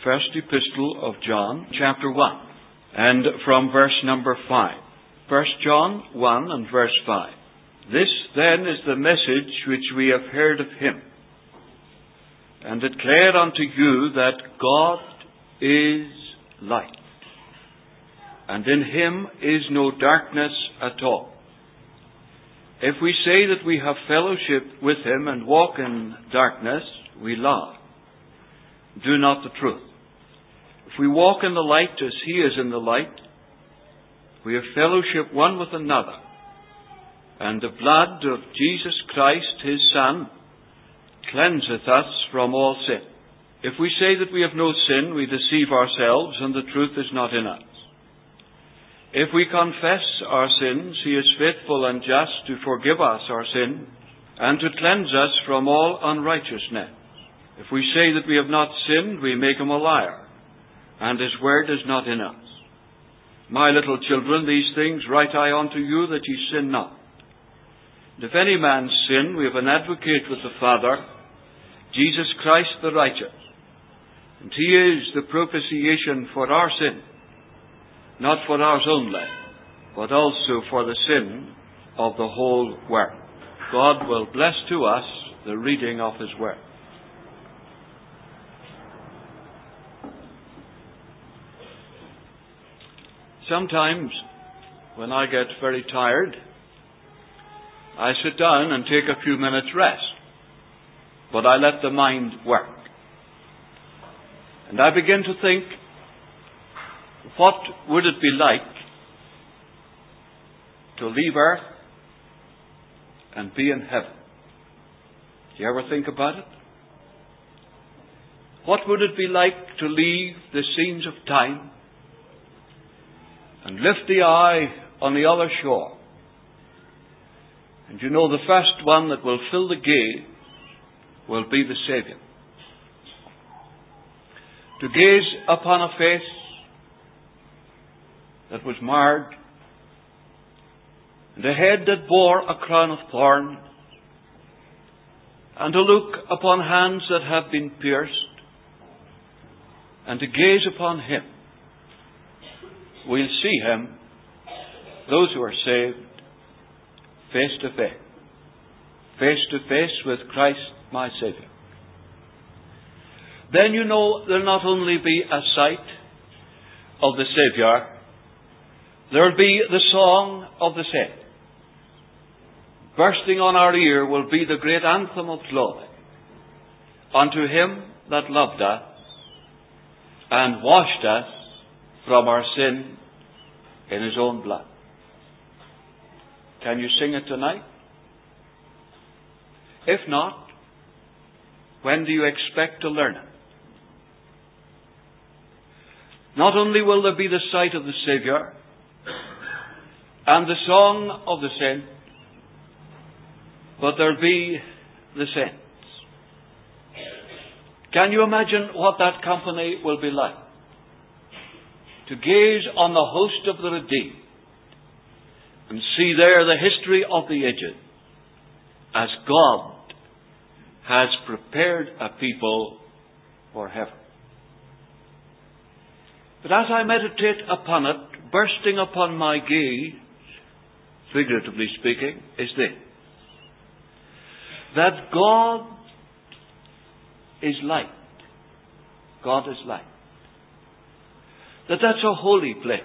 first epistle of John, chapter 1, and from verse number 5. 1 John 1 and verse 5. This then is the message which we have heard of him, and declare unto you that God is light, and in him is no darkness at all. If we say that we have fellowship with him and walk in darkness, we lie, do not the truth. If we walk in the light as he is in the light, we have fellowship one with another, and the blood of Jesus Christ, his Son, cleanseth us from all sin. If we say that we have no sin, we deceive ourselves, and the truth is not in us. If we confess our sins, he is faithful and just to forgive us our sins, and to cleanse us from all unrighteousness. If we say that we have not sinned, we make him a liar, and his word is not in us. My little children, these things write I unto you, that ye sin not. And if any man sin, we have an advocate with the Father, Jesus Christ the righteous. And he is the propitiation for our sin, not for ours only, but also for the sin of the whole world. God will bless to us the reading of his word. Sometimes, when I get very tired, I sit down and take a few minutes rest. But I let the mind work. And I begin to think, what would it be like to leave earth and be in heaven? Do you ever think about it? What would it be like to leave the scenes of time and lift the eye on the other shore? And you know, the first one that will fill the gaze will be the Saviour. To gaze upon a face that was marred, and a head that bore a crown of thorns, and to look upon hands that have been pierced, and to gaze upon him. We'll see him, those who are saved, face to face with Christ my Saviour. Then you know there'll not only be a sight of the Saviour, there'll be the song of the saints. Bursting on our ear will be the great anthem of glory. Unto him that loved us and washed us from our sin in his own blood. Can you sing it tonight? If not, when do you expect to learn it? Not only will there be the sight of the Saviour and the song of the saints, but there'll be the saints. Can you imagine what that company will be like? To gaze on the host of the redeemed and see there the history of the ages, as God has prepared a people for heaven. But as I meditate upon it, bursting upon my gaze, figuratively speaking, is this: that God is light. God is light. That's a holy place.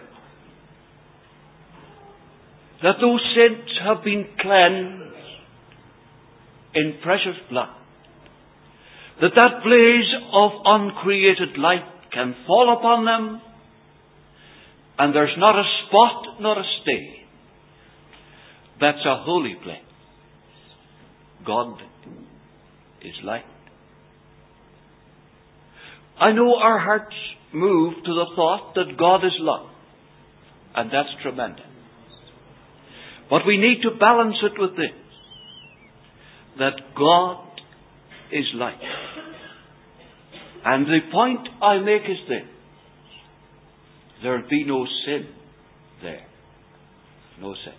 That those saints have been cleansed in precious blood. That blaze of uncreated light can fall upon them, and there's not a spot nor a stain. That's a holy place. God is light. I know our hearts move to the thought that God is love, and that's tremendous. But we need to balance it with this, that God is light. And the point I make is this: there'll be no sin there. No sin.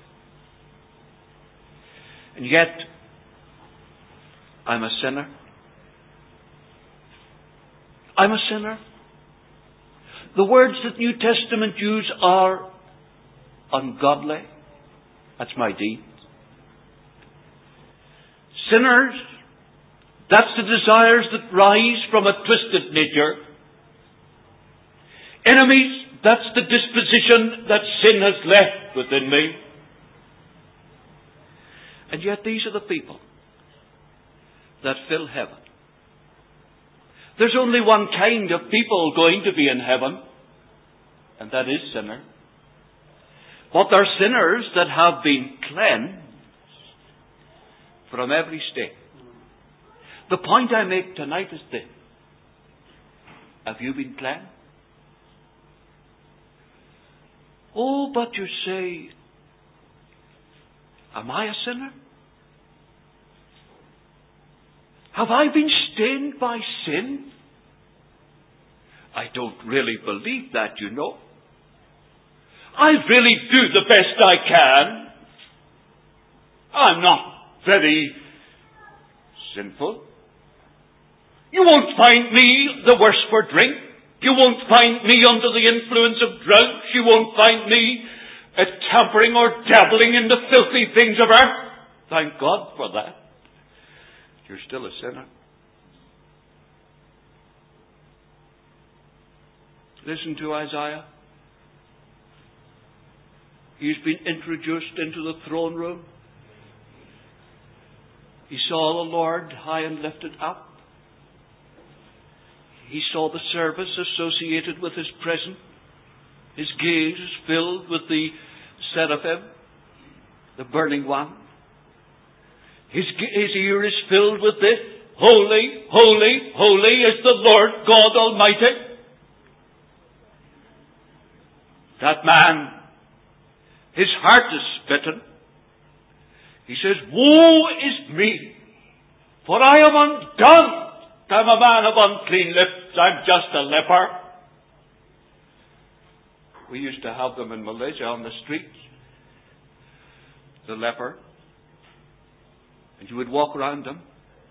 And yet, I'm a sinner. I'm a sinner. The words that New Testament use are ungodly. That's my deed. Sinners, that's the desires that rise from a twisted nature. Enemies, that's the disposition that sin has left within me. And yet these are the people that fill heaven. There's only one kind of people going to be in heaven, and that is sinners. But they're sinners that have been cleansed from every stain. The point I make tonight is this. Have you been cleansed? Oh, but you say, am I a sinner? Have I been stained by sin? I don't really believe that, you know. I really do the best I can. I'm not very sinful. You won't find me the worse for drink. You won't find me under the influence of drugs. You won't find me tampering or dabbling in the filthy things of earth. Thank God for that. You're still a sinner. Listen to Isaiah. He's been introduced into the throne room. He saw the Lord high and lifted up. He saw the service associated with His presence. His gaze is filled with the seraphim, the burning one. His ear is filled with this. Holy, holy, holy is the Lord God Almighty. That man, his heart is smitten. He says, woe is me, for I am undone. I'm a man of unclean lips. I'm just a leper. We used to have them in Malaysia on the streets. The leper. And you would walk around them.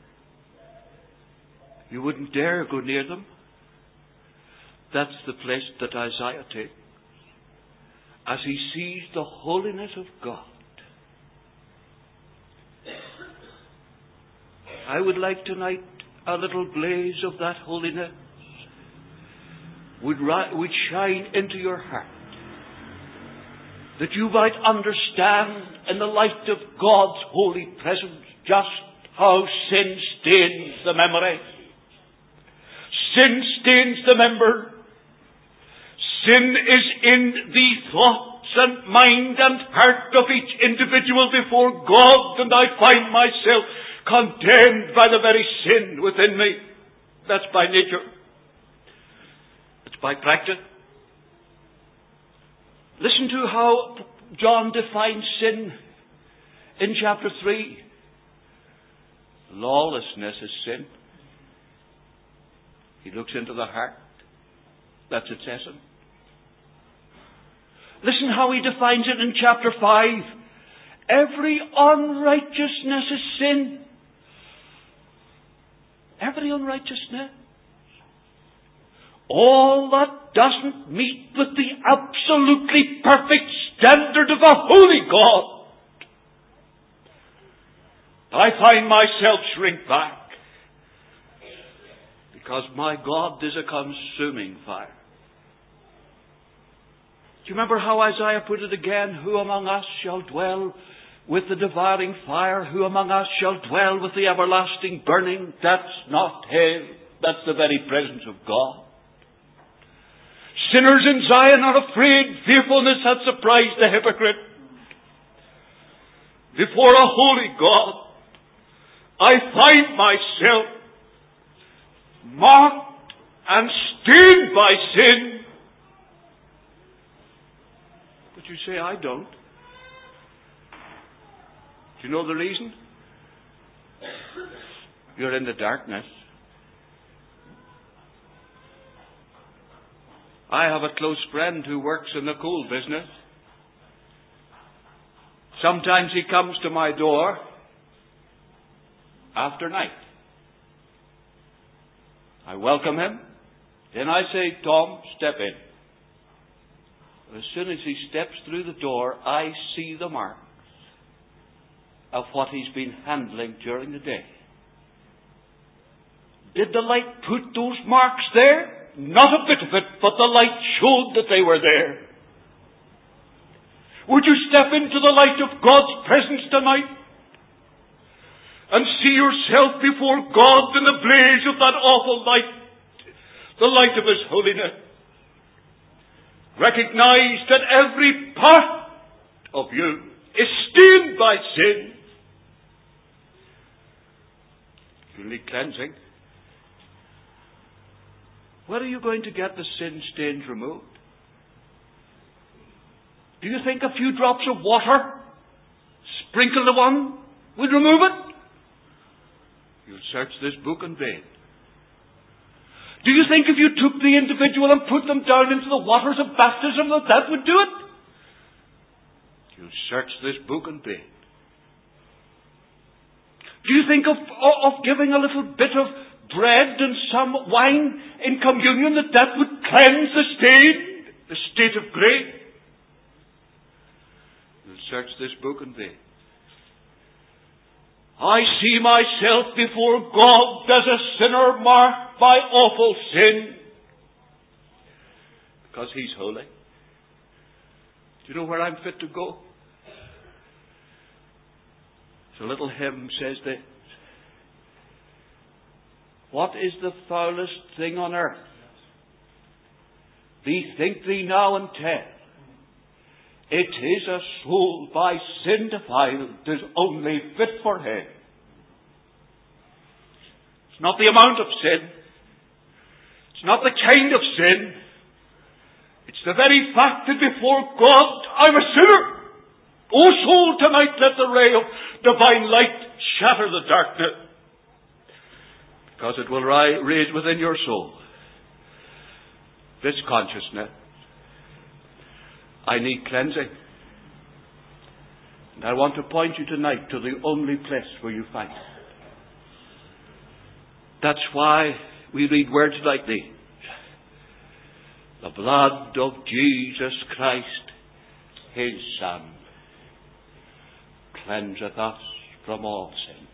You wouldn't dare go near them. That's the place that Isaiah takes. As he sees the holiness of God. I would like tonight a little blaze of that holiness would shine into your heart. That you might understand in the light of God's holy presence just how sin stains the memory. Sin stains the member. Sin is in the thoughts and mind and heart of each individual before God, and I find myself condemned by the very sin within me. That's by nature. It's by practice. Listen to how John defines sin in chapter 3. Lawlessness is sin. He looks into the heart. That's its essence. Listen how he defines it in chapter 5. Every unrighteousness is sin. Every unrighteousness. All that doesn't meet with the absolutely perfect standard of a holy God. I find myself shrink back. Because my God is a consuming fire. Do you remember how Isaiah put it again? Who among us shall dwell with the devouring fire? Who among us shall dwell with the everlasting burning? That's not hell. That's the very presence of God. Sinners in Zion are afraid. Fearfulness hath surprised the hypocrite. Before a holy God, I find myself marked and stained by sin. But you say, I don't. Do you know the reason? You're in the darkness. I have a close friend who works in the coal business. Sometimes he comes to my door after night. I welcome him. Then I say, Tom, step in. As soon as he steps through the door, I see the marks of what he's been handling during the day. Did the light put those marks there? Not a bit of it, but the light showed that they were there. Would you step into the light of God's presence tonight and see yourself before God in the blaze of that awful light, the light of His holiness? Recognize that every part of you is stained by sin. You need cleansing. Where are you going to get the sin stains removed? Do you think a few drops of water sprinkled on will remove it? You'll search this book in vain. Do you think if you took the individual and put them down into the waters of baptism that would do it? You'll search this book in vain. Do you think of giving a little bit of bread and some wine in communion that would cleanse the stain, the state of grace? You'll search this book in vain. I see myself before God as a sinner marked by awful sin, because He's holy. Do you know where I'm fit to go? The little hymn says this: what is the foulest thing on earth? Bethink thee now and tell. It is a soul by sin defiled, 'tis only fit for hell. It's not the amount of sin. It's not the kind of sin. It's the very fact that before God I'm a sinner. O soul, tonight let the ray of divine light shatter the darkness, because it will rage within your soul this consciousness: I need cleansing. And I want to point you tonight to the only place where you find it. That's why we read words like these: the blood of Jesus Christ, His Son, cleanseth us from all sin.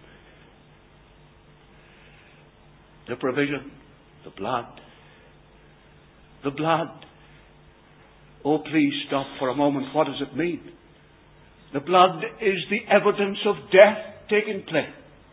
The provision, the blood. The blood. Oh, please stop for a moment. What does it mean? The blood is the evidence of death taking place.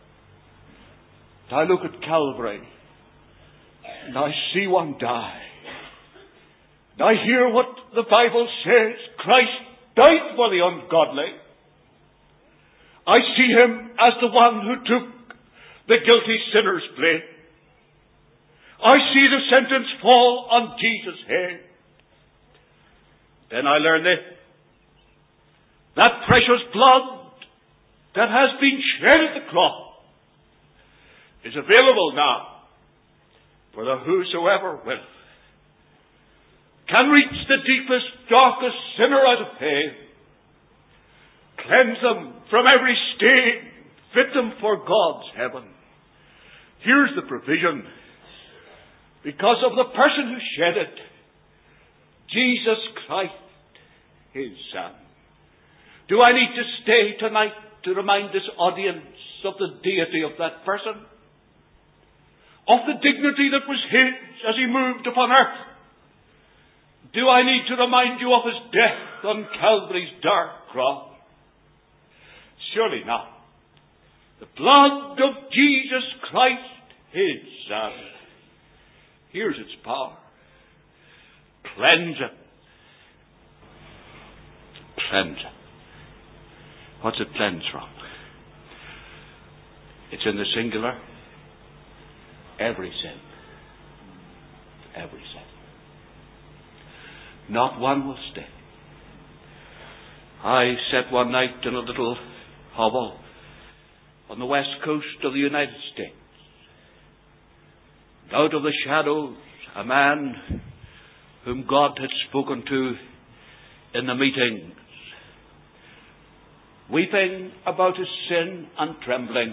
I look at Calvary and I see one die. And I hear what the Bible says: Christ died for the ungodly. I see Him as the one who took the guilty sinner's place. I see the sentence fall on Jesus' head. Then I learn this: that precious blood that has been shed at the cross is available now for the whosoever will. Can reach the deepest, darkest sinner out of hell, cleanse them from every stain, fit them for God's heaven. Here's the provision: because of the person who shed it, Jesus Christ, His Son. Do I need to stay tonight to remind this audience of the deity of that person? Of the dignity that was His as He moved upon earth? Do I need to remind you of His death on Calvary's dark cross? Surely not. The blood of Jesus Christ, His Son. Here's its power. Cleanse it. Cleanse it. What's it cleanse from? It's in the singular. Every sin. Every sin. Not one will stay. I sat one night in a little hovel on the west coast of the United States. And out of the shadows, a man whom God had spoken to in the meetings, weeping about his sin and trembling,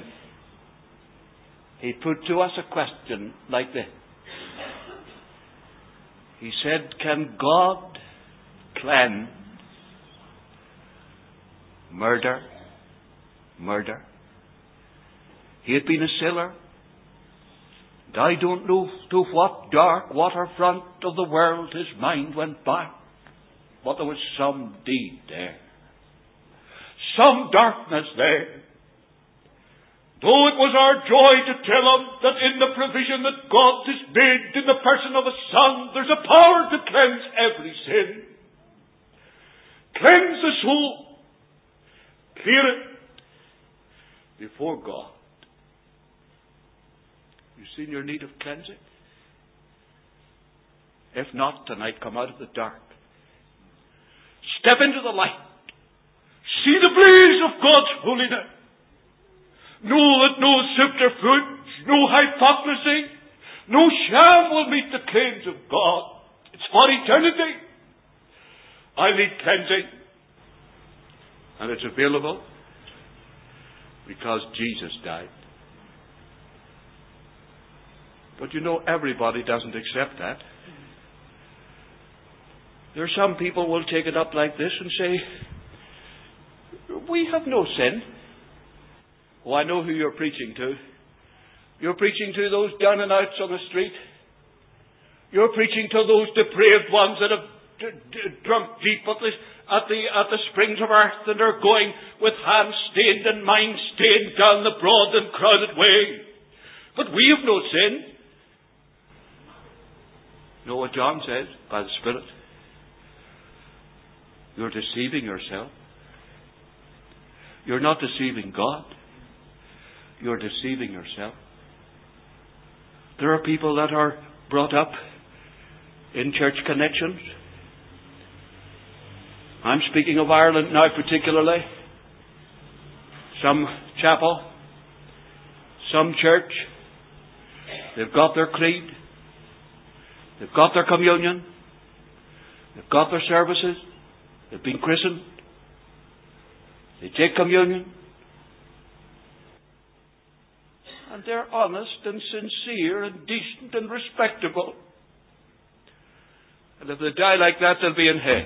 he put to us a question like this. He said, can God cleanse. Murder. He had been a sinner. And I don't know to what dark waterfront of the world his mind went back. But there was some deed there. Some darkness there. Though it was our joy to tell him that in the provision that God has made in the person of a Son, there's a power to cleanse every sin. Cleanse the soul. Clear it before God. You seen your need of cleansing? If not, tonight come out of the dark. Step into the light. See the blaze of God's holiness. Know that no subterfuge, no hypocrisy, no sham will meet the claims of God. It's for eternity. I need cleansing. And it's available because Jesus died. But you know, everybody doesn't accept that. There are some people will take it up like this and say, we have no sin. Oh, I know who you're preaching to. You're preaching to those down and outs on the street. You're preaching to those depraved ones that have drunk deep at the springs of earth and are going with hands stained and minds stained down the broad and crowded way. But we have no sin. You know what John says by the Spirit? You're deceiving yourself. You're not deceiving God. You're deceiving yourself. There are people that are brought up in church connections. I'm speaking of Ireland now particularly. Some chapel, some church. They've got their creed. They've got their communion. They've got their services. They've been christened. They take communion. And they're honest and sincere and decent and respectable. And if they die like that, they'll be in hell.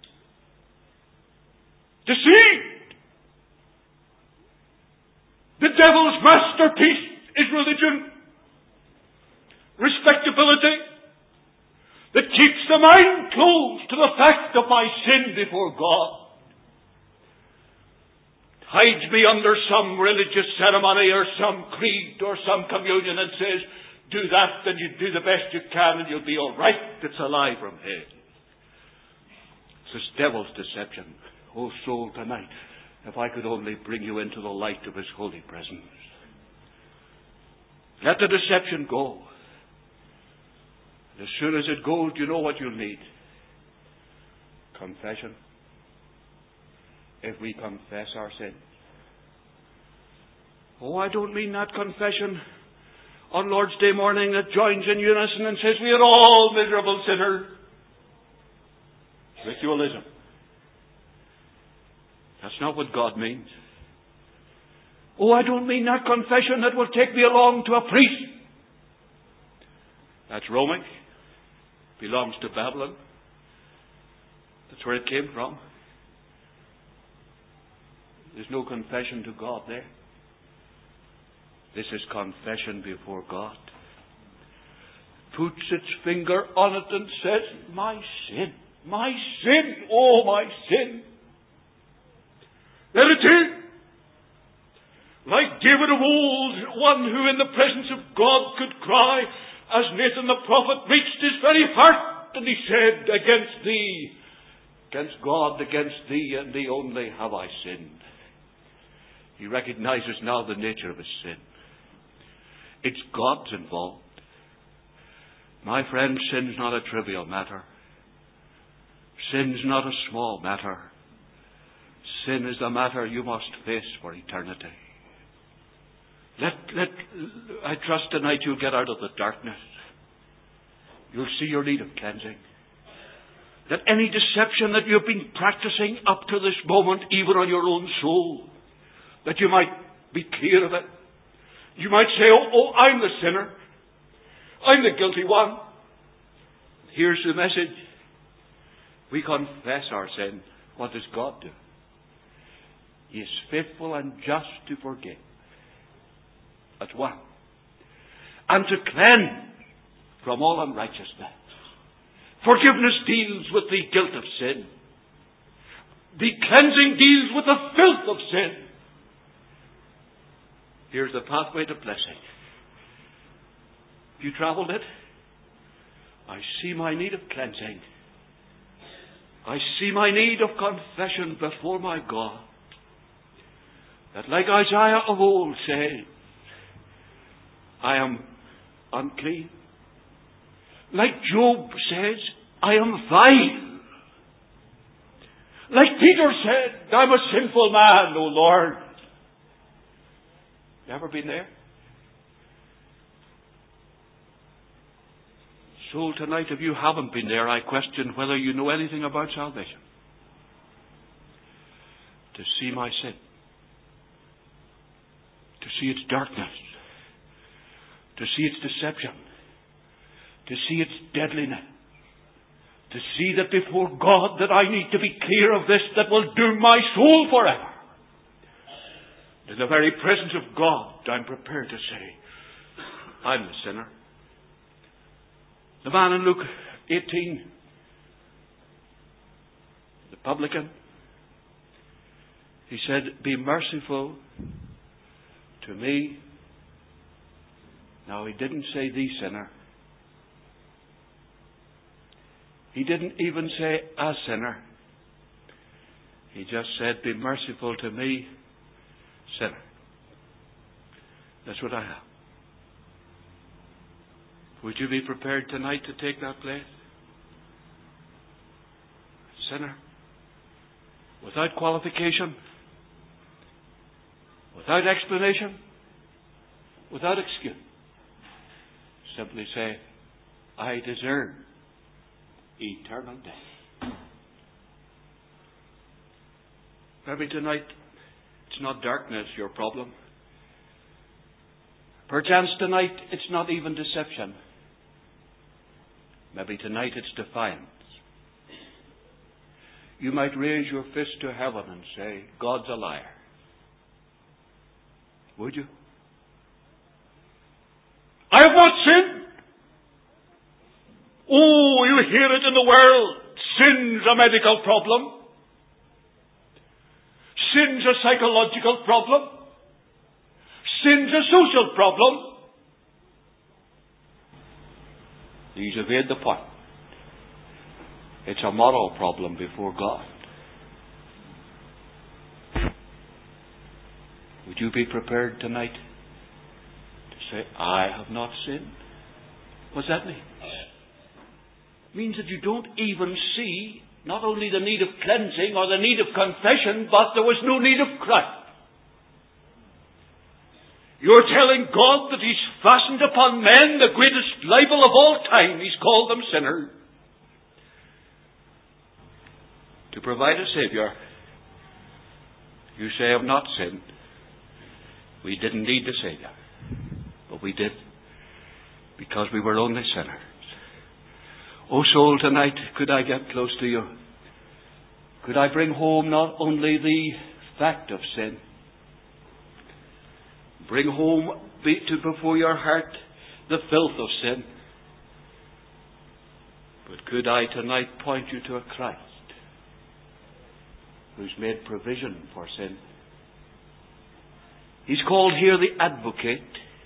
Deceived! The devil's masterpiece is religion. Respectability. That keeps the mind closed to the fact of my sin before God. Hides me under some religious ceremony or some creed or some communion and says, do that and you do the best you can and you'll be all right. It's a lie from hell. It's this devil's deception. Oh soul, tonight, if I could only bring you into the light of His holy presence. Let the deception go. And as soon as it goes, you know what you'll need? Confession. If we confess our sins. Oh, I don't mean that confession on Lord's Day morning that joins in unison and says we are all miserable sinners. Ritualism. That's not what God means. Oh, I don't mean that confession that will take me along to a priest. That's Romic. Belongs to Babylon. That's where it came from. There's no confession to God there. This is confession before God. Puts its finger on it and says, my sin, oh my sin. There it is. Like David of old, one who in the presence of God could cry, as Nathan the prophet reached his very heart, and he said, against thee, against God, against thee, and thee only have I sinned. He recognizes now the nature of his sin. It's God's involved. My friend, sin's not a trivial matter. Sin's not a small matter. Sin is a matter you must face for eternity. I trust tonight you'll get out of the darkness. You'll see your need of cleansing. That any deception that you've been practicing up to this moment, even on your own soul, that you might be clear of it. You might say, oh, I'm the sinner. I'm the guilty one. Here's the message. We confess our sin. What does God do? He is faithful and just to forgive. That's one. And to cleanse from all unrighteousness. Forgiveness deals with the guilt of sin. The cleansing deals with the filth of sin. Here's the pathway to blessing. Have you travelled it? I see my need of cleansing. I see my need of confession before my God. That like Isaiah of old said, I am unclean. Like Job says, I am vile. Like Peter said, I'm a sinful man, O Lord. You ever been there? So tonight, if you haven't been there, I question whether you know anything about salvation. To see my sin. To see its darkness. To see its deception. To see its deadliness. To see that before God that I need to be clear of this that will doom my soul forever. In the very presence of God, I'm prepared to say, I'm the sinner. The man in Luke 18, the publican, he said, be merciful to me. Now, he didn't say the sinner. He didn't even say a sinner. He just said, be merciful to me, sinner. That's what I have. Would you be prepared tonight to take that place? Sinner. Without qualification. Without explanation. Without excuse. Simply say, I deserve eternal death. Maybe tonight it's not darkness your problem. Perchance tonight it's not even deception. Maybe tonight it's defiance. You might raise your fist to heaven and say, God's a liar. Would you? I have not sinned. Oh, you hear it in the world. Sin's a medical problem. Sin's a psychological problem. Sin's a social problem. These evade the point. It's a moral problem before God. Would you be prepared tonight to say, I have not sinned? What's that mean? It means that you don't even see not only the need of cleansing or the need of confession, but there was no need of Christ. You're telling God that He's fastened upon men the greatest libel of all time. He's called them sinners. To provide a Saviour, you say, I've not sinned. We didn't need the Saviour. But we did. Because we were only sinners. O soul, tonight, could I get close to you? Could I bring home not only the fact of sin, bring home before your heart the filth of sin, but could I tonight point you to a Christ who's made provision for sin? He's called here the Advocate.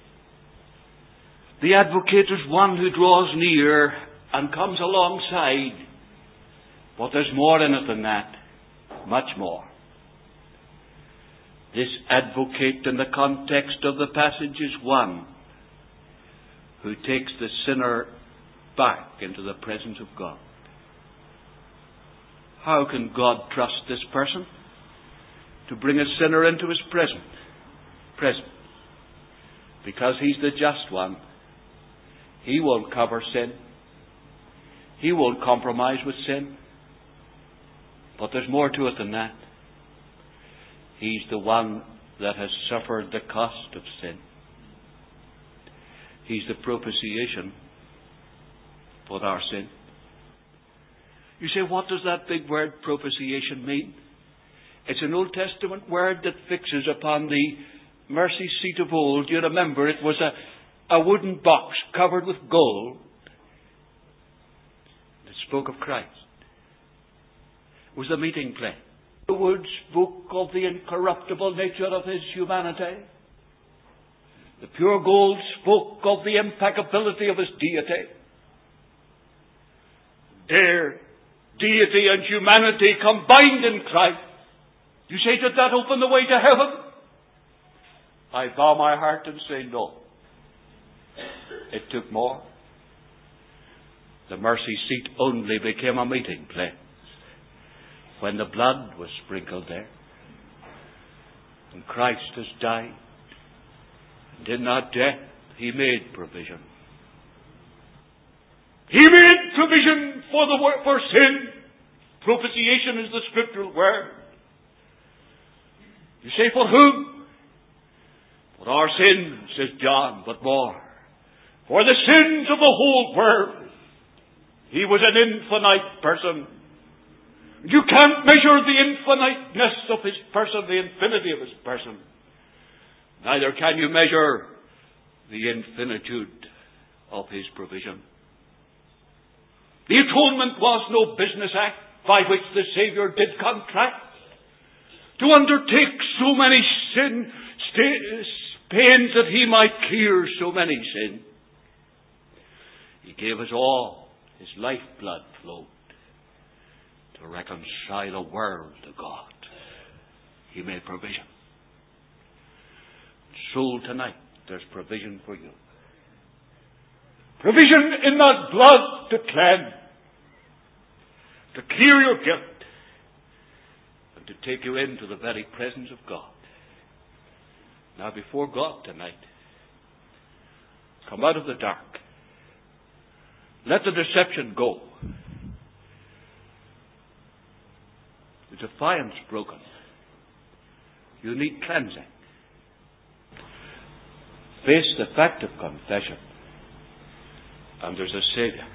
The Advocate is one who draws near and comes alongside. But there's more in it than that. Much more. This Advocate in the context of the passage is one who takes the sinner back into the presence of God. How can God trust this person to bring a sinner into His presence? Because He's the just one. He won't cover sin. He won't compromise with sin. But there's more to it than that. He's the one that has suffered the cost of sin. He's the propitiation for our sin. You say, what does that big word propitiation mean? It's an Old Testament word that fixes upon the mercy seat of old. You remember it was a wooden box covered with gold. It spoke of Christ. It was the meeting place. The wood spoke of the incorruptible nature of his humanity. The pure gold spoke of the impeccability of his deity. There, deity and humanity combined in Christ. You say, did that open the way to heaven? I bow my heart and say no. It took more. The mercy seat only became a meeting place when the blood was sprinkled there. And Christ has died. And in that death, He made provision. He made provision for sin. Propitiation is the scriptural word. You say, for whom? For our sins, says John, but more. For the sins of the whole world. He was an infinite person. You can't measure the infiniteness of His person, the infinity of His person. Neither can you measure the infinitude of His provision. The atonement was no business act by which the Saviour did contract to undertake so many pains that He might clear so many sins. He gave us all. His lifeblood flowed to reconcile a world to God. He made provision. Soul, tonight, there's provision for you. Provision in that blood to cleanse, to clear your guilt, and to take you into the very presence of God. Now, before God tonight, come out of the dark. Let the deception go. The defiance broken. You need cleansing. Face the fact of confession. And there's a Saviour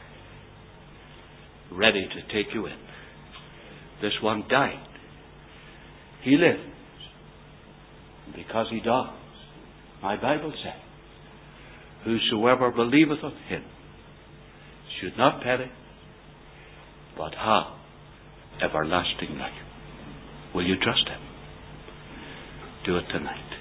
ready to take you in. This one died. He lives. And because He does, my Bible says, whosoever believeth of Him should not perish, but have everlasting life. Will you trust Him? Do it tonight.